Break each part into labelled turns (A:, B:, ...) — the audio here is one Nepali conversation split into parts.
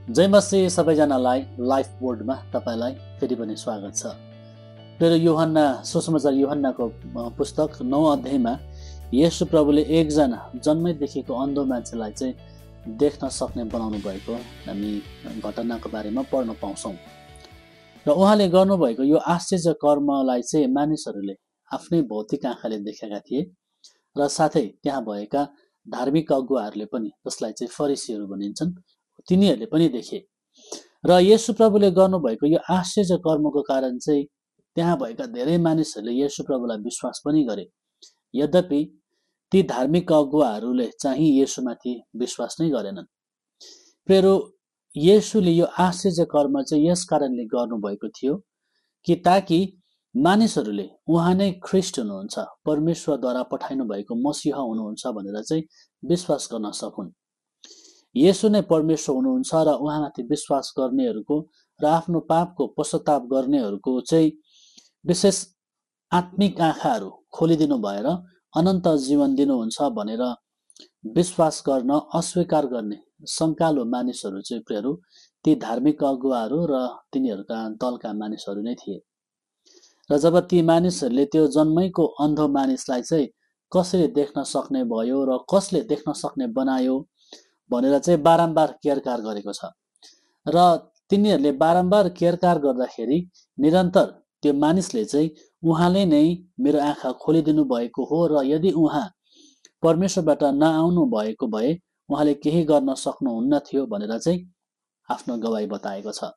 A: जय मसीह सबैजनालाई लाइफ बोर्डमा तपाईलाई फेरि पनि स्वागत छ। र यूहन्ना सुसमाचार यूहन्नाको पुस्तक 9 अध्यायमा येशू प्रभुले एकजना जन्मैदेखिको अन्धो मान्छेलाई चाहिँ देख्न सक्ने बनाउनु भएको हामी घटनाको बारेमा पढ्न पाउँछौं। र उहाँले गर्नुभएको यो आश्चर्य कर्मलाई चाहिँ मानिसहरूले आफ्नै भौतिक आँखाले देखेका थिए र साथै त्यहाँ भएका धार्मिक अगुवाहरूले पनि, जसलाई चाहिँ फरिसीहरू भनिन्छन्, तिनीहरूले पनि देखे। र येशू प्रभुले गर्नुभएको यो आश्चर्य कर्मको कारण चाहिँ त्यहाँ भएका धेरै मानिसहरूले येशू प्रभुलाई विश्वास पनि गरे। यद्यपि ती धार्मिक अगुवाहरूले चाहिँ येशूमाथि विश्वास नै गरेनन्। प्रियहरू, येशूले यो आश्चर्य कर्म चाहिँ यस कारणले गर्नुभएको थियो कि ताकि मानिसहरूले उहाँ नै ख्रीष्ट हुनुहुन्छ, परमेश्वरद्वारा पठाइनु भएको मसीह हुनुहुन्छ भनेर चाहिँ विश्वास गर्न सकुन्। येशू नै परमेश्वर हुनुहुन्छ र उहाँमाथि विश्वास गर्नेहरूको र आफ्नो पापको पश्चाताप गर्नेहरूको चाहिँ विशेष आत्मिक आँखाहरू खोलिदिनु भएर अनन्त जीवन दिनुहुन्छ भनेर विश्वास गर्न अस्वीकार गर्ने शङ्कालु मानिसहरू चाहिँ प्रियहरू ती धार्मिक अगुवाहरू र तिनीहरूका दलका मानिसहरू नै थिए। र जब ती मानिसहरूले त्यो जन्मैको अन्धो मानिसलाई चाहिँ कसरी देख्न सक्ने भयो र कसले देख्न सक्ने बनायो भनेर चाहिँ बारम्बार केरकार गरेको छ। र तिनीहरूले बारम्बार केरकार गर्दाखेरि निरन्तर त्यो मानिसले चाहिँ उहाँले नै मेरो आँखा खोलिदिनु भएको हो र यदि उहाँ परमेश्वरबाट नआउनु भएको भए उहाँले केही गर्न सक्नुहुन्न थियो भनेर चाहिँ आफ्नो गवाही बताएको छ।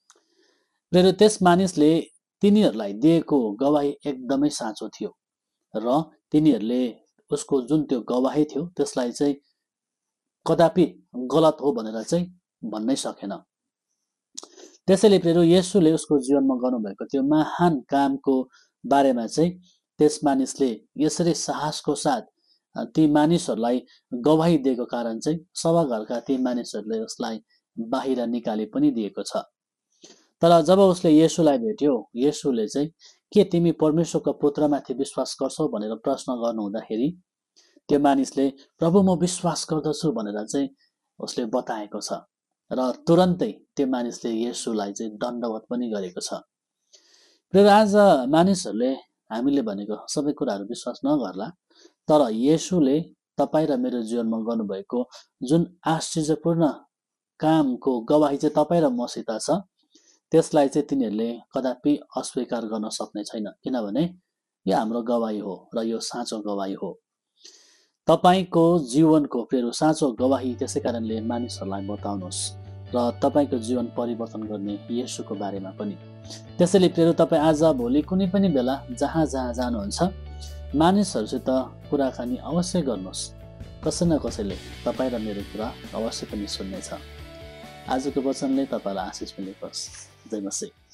A: र त्यस मानिसले तिनीहरूलाई दिएको गवाही एकदमै साँचो थियो र तिनीहरूले उसको जुन त्यो गवाही थियो त्यसलाई चाहिँ कदापि गलत हो भनेर चाहिँ भन्नै सकेन। त्यसैले प्रियहरू येशूले उसको जीवनमा गर्नुभएको त्यो महान कामको बारेमा चाहिँ त्यस मानिसले यसरी साहसको साथ ती मानिसहरूलाई गवाही दिएको कारण चाहिँ सभाघरका ती मानिसहरूले उसलाई बाहिर निकाली पनि दिएको छ। तर जब उसले येशूलाई भेट्यो, येशूले चाहिँ के तिमी परमेश्वरको पुत्रमाथि विश्वास गर्छौ भनेर प्रश्न गर्नु हुँदाखेरि त्यो मानिसले प्रभु म विश्वास गर्दछु भनेर चाहिँ उसले बताएको छ। र तुरन्तै त्यो मानिसले येशूलाई चाहिँ दण्डवत पनि गरेको छ। र आज मानिसहरूले हामीले भनेको सबै कुराहरू विश्वास नगर्ला, तर येशूले तपाईँ र मेरो जीवनमा गर्नुभएको जुन आश्चर्यपूर्ण कामको गवाही चाहिँ तपाईँ र मसित छ त्यसलाई चाहिँ तिनीहरूले कदापि अस्वीकार गर्न सक्ने छैन, किनभने यो हाम्रो गवाही हो र यो साँचो गवाही हो। तपाईको जीवनको प्रियहरू साँचो गवाही त्यसै कारणले मानिसहरूलाई बताउनुहोस् र तपाईको जीवन परिवर्तन गर्ने येशूको बारेमा पनि। त्यसैले प्रियहरू तपाईँ आज भोलि कुनै पनि बेला जहाँ जानुहुन्छ मानिसहरूसित कुराकानी अवश्य गर्नुहोस्। कसै न कसैले तपाईँ र मेरो कुरा अवश्य पनि सुन्नेछ। आजको वचनले तपाईँलाई आशिष मिलोस्। जय मसीह।